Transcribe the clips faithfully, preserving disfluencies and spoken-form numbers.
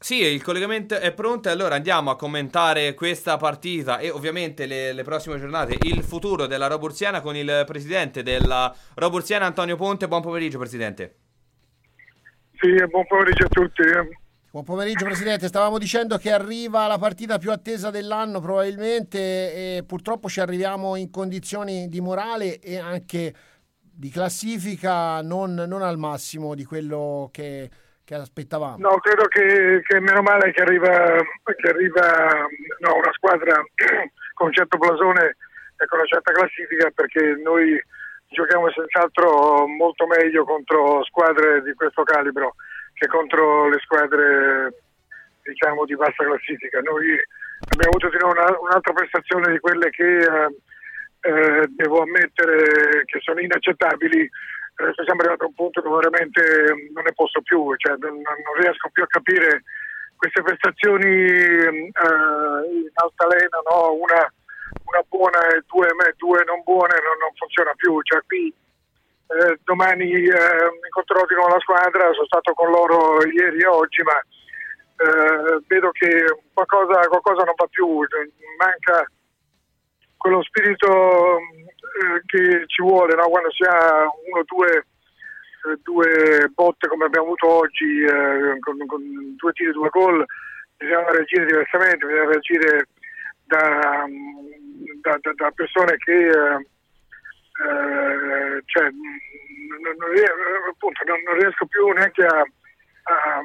Sì, il collegamento è pronto e allora andiamo a commentare questa partita e ovviamente le, le prossime giornate, il futuro della Roburziana con il presidente della Roburziana Antonio Ponte. Buon pomeriggio, presidente. Sì, buon pomeriggio a tutti. Buon pomeriggio Presidente, stavamo dicendo che arriva la partita più attesa dell'anno probabilmente e purtroppo ci arriviamo in condizioni di morale e anche di classifica non, non al massimo di quello che, che aspettavamo. No, credo che, che meno male che arriva, che arriva no, una squadra con un certo blasone e con una certa classifica, perché noi giochiamo senz'altro molto meglio contro squadre di questo calibro che contro le squadre, diciamo, di bassa classifica. Noi abbiamo avuto di nuovo una, un'altra prestazione di quelle che eh, eh, devo ammettere che sono inaccettabili. Adesso siamo arrivati a un punto dove veramente non ne posso più, cioè non, non riesco più a capire queste prestazioni eh, in altalena, no? una, una buona e due, due non buone, non, non funziona più. Cioè qui Eh, domani eh, incontrerò di nuovo la squadra, sono stato con loro ieri e oggi, ma eh, vedo che qualcosa, qualcosa non va più, manca quello spirito eh, che ci vuole, no? Quando si ha uno o due, eh, due botte come abbiamo avuto oggi, eh, con, con due tiri, due gol, bisogna reagire diversamente, bisogna reagire da, da, da, da persone che... Eh, Uh, cioè, non, non, riesco, appunto, non, non riesco più neanche a, a,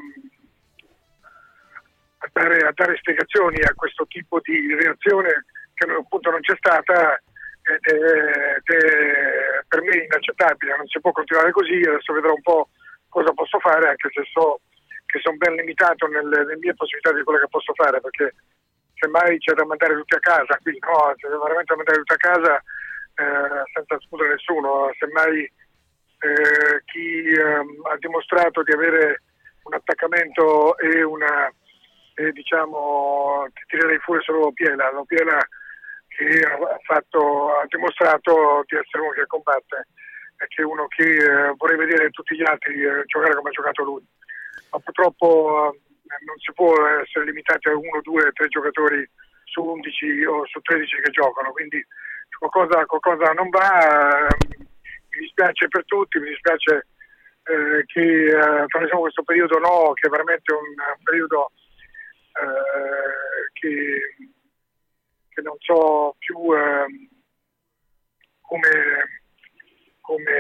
a, dare, a dare spiegazioni a questo tipo di reazione che appunto non c'è stata ed è, ed è per me inaccettabile. Non si può continuare così. Adesso vedrò un po' cosa posso fare, anche se so che sono ben limitato nelle, nelle mie possibilità di quello che posso fare, perché semmai c'è da mandare tutti a casa, qui no, c'è veramente da mandare tutti a casa Eh, senza escludere nessuno. Semmai eh, chi eh, ha dimostrato di avere un attaccamento e una e diciamo ti tirerei fuori solo Lopiela Lopiela che ha fatto ha dimostrato di essere uno che combatte e che è uno che eh, vorrei vedere tutti gli altri eh, giocare come ha giocato lui, ma purtroppo eh, non si può essere limitati a uno, due, tre giocatori su undici o su tredici che giocano, quindi Qualcosa, qualcosa non va, eh, mi dispiace per tutti, mi dispiace eh, che eh, facciamo questo periodo no, che è veramente un periodo eh, che, che non so più eh, come, come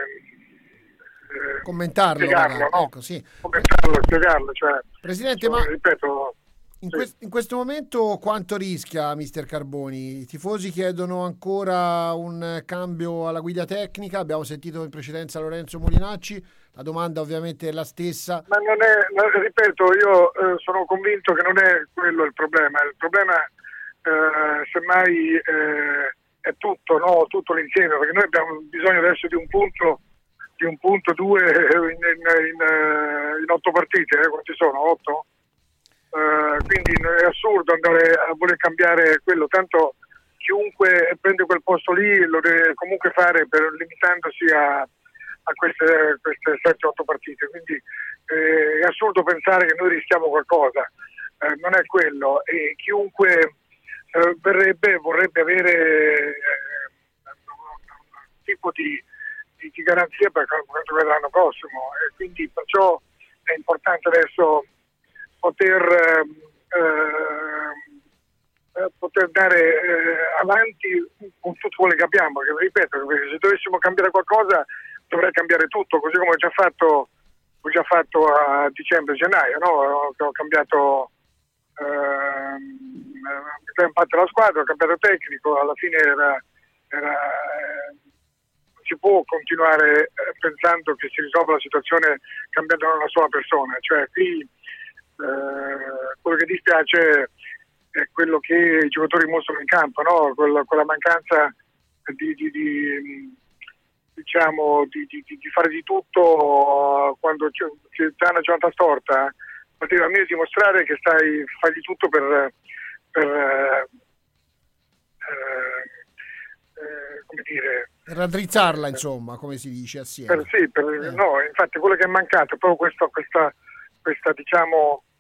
eh, commentarlo, spiegarlo, no? Ecco, sì. Commentarlo, spiegarlo, cioè, Presidente, cioè, ma ripeto. In, quest- in questo momento quanto rischia mister Carboni? I tifosi chiedono ancora un cambio alla guida tecnica, abbiamo sentito in precedenza Lorenzo Molinacci, la domanda ovviamente è la stessa. Ma non è, ripeto, io eh, sono convinto che non è quello il problema, il problema eh, semmai eh, è tutto, no? Tutto l'insieme, perché noi abbiamo bisogno adesso di un punto, di un punto due in, in, in, in otto partite, eh? Quanti sono? Otto? Uh, quindi è assurdo andare a voler cambiare quello, tanto chiunque prende quel posto lì lo deve comunque fare per, limitandosi a, a queste, queste sette otto partite, quindi eh, è assurdo pensare che noi rischiamo qualcosa, eh, non è quello, e chiunque eh, verrebbe vorrebbe avere eh, un tipo di, di, di garanzia per quanto vedrà l'anno prossimo, e quindi perciò è importante adesso poter eh, poter dare eh, avanti con tutto quello che abbiamo, perché ripeto, perché se dovessimo cambiare qualcosa dovrei cambiare tutto, così come ho già fatto ho già fatto a dicembre, gennaio, no? Ho, ho cambiato eh, ho fatto la squadra, ho cambiato tecnico, alla fine era, era eh, non si può continuare eh, pensando che si risolva la situazione cambiando una sola persona, cioè qui Eh, quello che dispiace è quello che i giocatori mostrano in campo, no? Quella, quella mancanza di, di, di diciamo di, di, di fare di tutto quando c'è, c'è una giornata storta, a me dimostrare che stai fai di tutto per, per eh, eh, come dire, raddrizzarla, insomma, come si dice assieme. Per, sì, per, eh. no, infatti quello che è mancato è proprio questo, questa, questa diciamo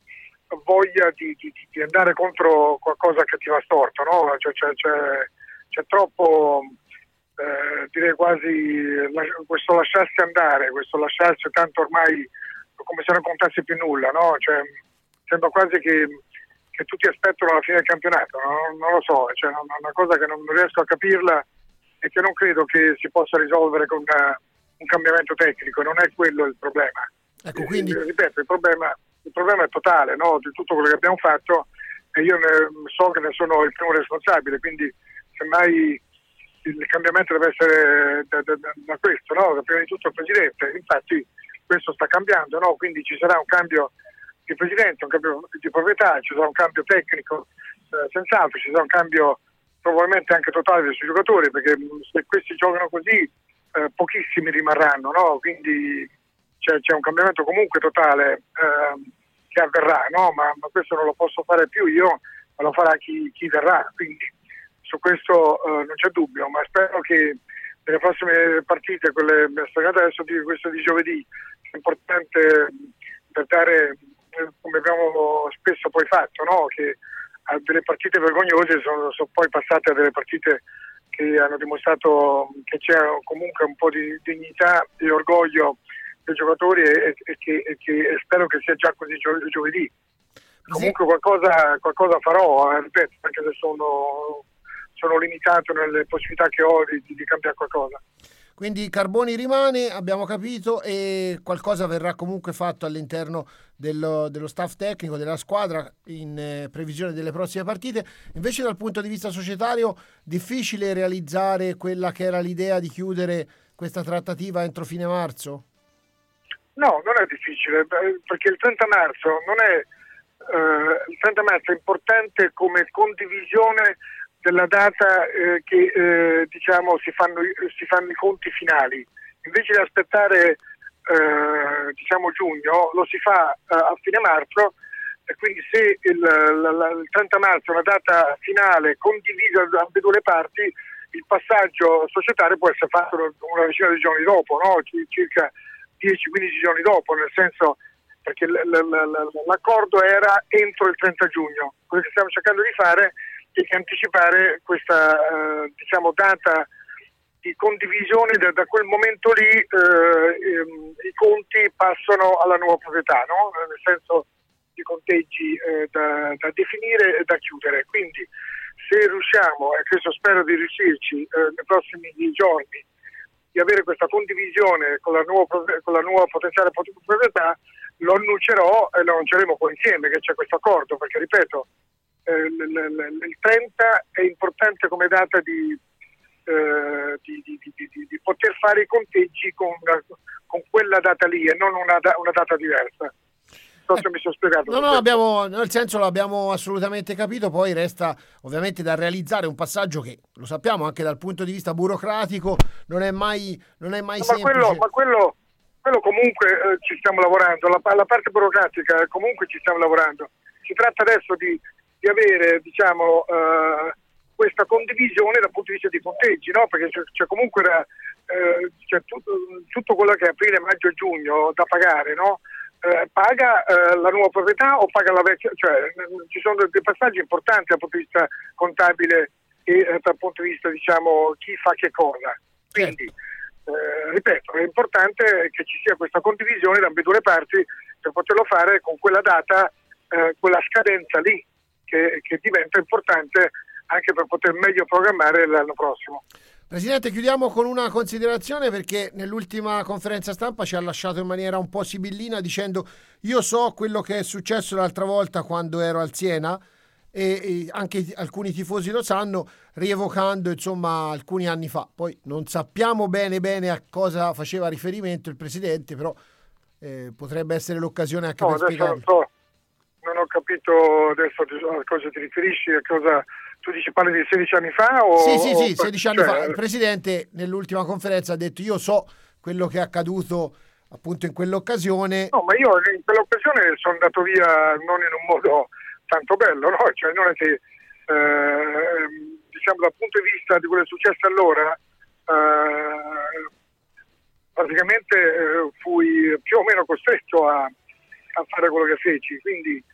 voglia di, di, di andare contro qualcosa che ti va storto, no? Cioè, c'è, c'è, c'è troppo, eh, direi quasi, la, questo lasciarsi andare, questo lasciarsi tanto ormai come se non contasse più nulla, no? Cioè, sembra quasi che, che tutti aspettano la fine del campionato, no? Non lo so, cioè, è una cosa che non riesco a capirla e che non credo che si possa risolvere con una, un cambiamento tecnico, non è quello il problema. Ecco, quindi... eh, ripeto, il problema, il problema è totale, no? Di tutto quello che abbiamo fatto, e io ne, so che ne sono il primo responsabile, quindi semmai il cambiamento deve essere da, da, da questo, no? Prima di tutto il presidente, infatti questo sta cambiando, no? Quindi ci sarà un cambio di presidente, un cambio di proprietà, ci sarà un cambio tecnico, eh, senz'altro, ci sarà un cambio probabilmente anche totale dei suoi giocatori, perché se questi giocano così eh, pochissimi rimarranno, no? Quindi c'è, c'è un cambiamento comunque totale eh, che avverrà, no? Ma, ma questo non lo posso fare più io, ma lo farà chi, chi verrà, quindi su questo eh, non c'è dubbio, ma spero che nelle prossime partite, quelle adesso di questo di giovedì, è importante per dare, come abbiamo spesso poi fatto, no? Che a delle partite vergognose sono, sono poi passate a delle partite che hanno dimostrato che c'è comunque un po' di dignità e orgoglio dei giocatori e, e, che, e che e spero che sia già così gio- giovedì. Comunque qualcosa, qualcosa farò, eh, ripeto, anche se sono, sono limitato nelle possibilità che ho di, di cambiare qualcosa. Quindi Carboni rimane, abbiamo capito, e qualcosa verrà comunque fatto all'interno dello, dello staff tecnico, della squadra, in eh, previsione delle prossime partite. Invece dal punto di vista societario, difficile realizzare quella che era l'idea di chiudere questa trattativa entro fine marzo? No, non è difficile, perché il trenta marzo non è, eh, il trenta marzo è importante come condivisione della data eh, che eh, diciamo si fanno, si fanno i conti finali. Invece di aspettare eh, diciamo giugno, lo si fa eh, a fine marzo, e quindi se il, la, la, il trenta marzo è una data finale condivisa da ambedue le parti, il passaggio societario può essere fatto una decina di giorni dopo, no? Circa dieci quindici giorni dopo, nel senso, perché l- l- l- l'accordo era entro il trenta giugno. Quello che stiamo cercando di fare e che anticipare questa eh, diciamo data di condivisione. Da, da quel momento lì eh, ehm, i conti passano alla nuova proprietà, no? Nel senso di conteggi eh, da, da definire e da chiudere. Quindi se riusciamo, e questo spero di riuscirci eh, nei prossimi giorni, di avere questa condivisione con la nuova, con la nuova potenziale proprietà, lo annuncerò e lo annunceremo poi insieme che c'è questo accordo, perché ripeto, Eh, l- l- il trenta è importante come data di, eh, di, di, di, di, di poter fare i conteggi con, con quella data lì e non una, da- una data diversa. Non so se mi sono spiegato. No, no, abbiamo, nel senso l'abbiamo assolutamente capito, poi resta ovviamente da realizzare un passaggio che, lo sappiamo, anche dal punto di vista burocratico non è mai, non è mai no, ma semplice. quello, ma quello, quello comunque eh, ci stiamo lavorando, la, la parte burocratica comunque ci stiamo lavorando. Si tratta adesso di di avere diciamo eh, questa condivisione dal punto di vista dei conteggi, no? Perché c'è, c'è comunque da, eh, c'è tutto, tutto quello che è aprile, maggio e giugno da pagare, no? Eh, paga eh, la nuova proprietà o paga la vecchia, cioè ci sono dei passaggi importanti dal punto di vista contabile e eh, dal punto di vista diciamo chi fa che cosa. Quindi eh, ripeto, è importante che ci sia questa condivisione da ambedue le parti per poterlo fare con quella data, eh, quella scadenza lì. Che, che diventa importante anche per poter meglio programmare l'anno prossimo. Presidente, chiudiamo con una considerazione, perché nell'ultima conferenza stampa ci ha lasciato in maniera un po' sibillina dicendo: io so quello che è successo l'altra volta quando ero al Siena e, e anche alcuni tifosi lo sanno, rievocando insomma alcuni anni fa. Poi non sappiamo bene bene a cosa faceva riferimento il presidente, però eh, potrebbe essere l'occasione anche no, per spiegarlo. Non so. Non ho capito adesso a cosa ti riferisci, a cosa tu dici, parli di sedici anni fa? O, sì, sì, sì, o, sedici anni cioè... fa. Il presidente nell'ultima conferenza ha detto: io so quello che è accaduto appunto in quell'occasione. No, ma io in quell'occasione sono andato via non in un modo tanto bello, no? Cioè non è che eh, diciamo dal punto di vista di quello che è successo allora eh, praticamente eh, fui più o meno costretto a a fare quello che feci, quindi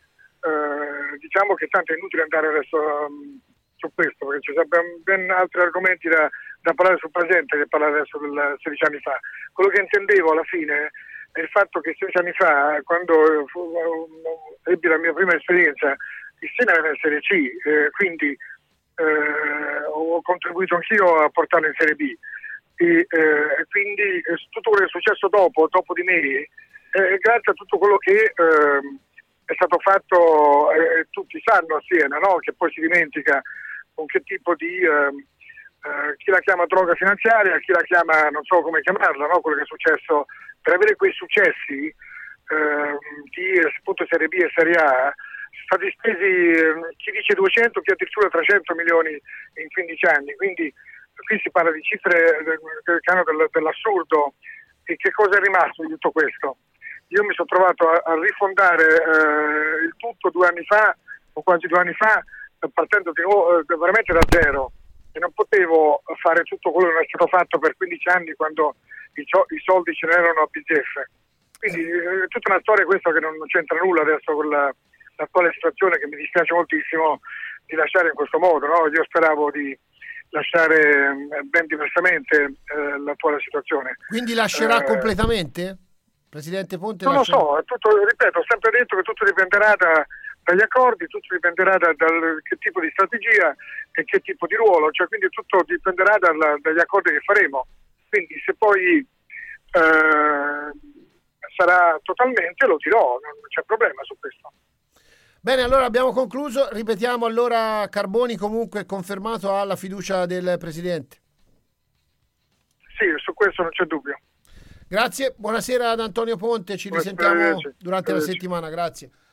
eh, diciamo che tanto è inutile andare adesso um, su questo, perché ci sarebbero ben altri argomenti da, da parlare sul presente che parlare adesso del sedici anni fa. Quello che intendevo alla fine è il fatto che sedici anni fa, quando fu, uh, ebbi la mia prima esperienza, il Siena era in Serie C, eh, quindi eh, ho contribuito anch'io a portarlo in Serie B. E eh, quindi eh, tutto quello che è successo dopo, dopo di me, eh, grazie a tutto quello che eh, è stato fatto, eh, tutti sanno a Siena, no? Che poi si dimentica con che tipo di, eh, eh, chi la chiama droga finanziaria, chi la chiama, non so come chiamarla, no? Quello che è successo, per avere quei successi eh, di appunto Serie B e Serie A, sono stati spesi, eh, chi dice duecento, chi addirittura trecento milioni in quindici anni, quindi qui si parla di cifre del cano dell'assurdo. E che cosa è rimasto di tutto questo? Io mi sono trovato a, a rifondare eh, il tutto due anni fa, o quasi due anni fa, partendo di, oh, veramente da zero, e non potevo fare tutto quello che non è stato fatto per quindici anni quando i, i soldi ce n'erano a bizzeffe. Quindi è tutta una storia questa che non, non c'entra nulla adesso con la, l'attuale situazione, che mi dispiace moltissimo di lasciare in questo modo, no? Io speravo di lasciare ben diversamente eh, l'attuale situazione. Quindi lascerà eh, completamente? Presidente Ponte? Non lascia... lo so, è tutto, ripeto, ho sempre detto che tutto dipenderà da, dagli accordi, tutto dipenderà da, dal che tipo di strategia e che tipo di ruolo, cioè quindi tutto dipenderà dalla, dagli accordi che faremo. Quindi se poi eh, sarà totalmente, lo dirò, non c'è problema su questo. Bene, allora abbiamo concluso. Ripetiamo allora, Carboni comunque confermato alla fiducia del Presidente. Sì, su questo non c'è dubbio. Grazie, buonasera ad Antonio Ponte, ci Buonasera, risentiamo arrivederci. durante la Arrivederci. settimana, grazie.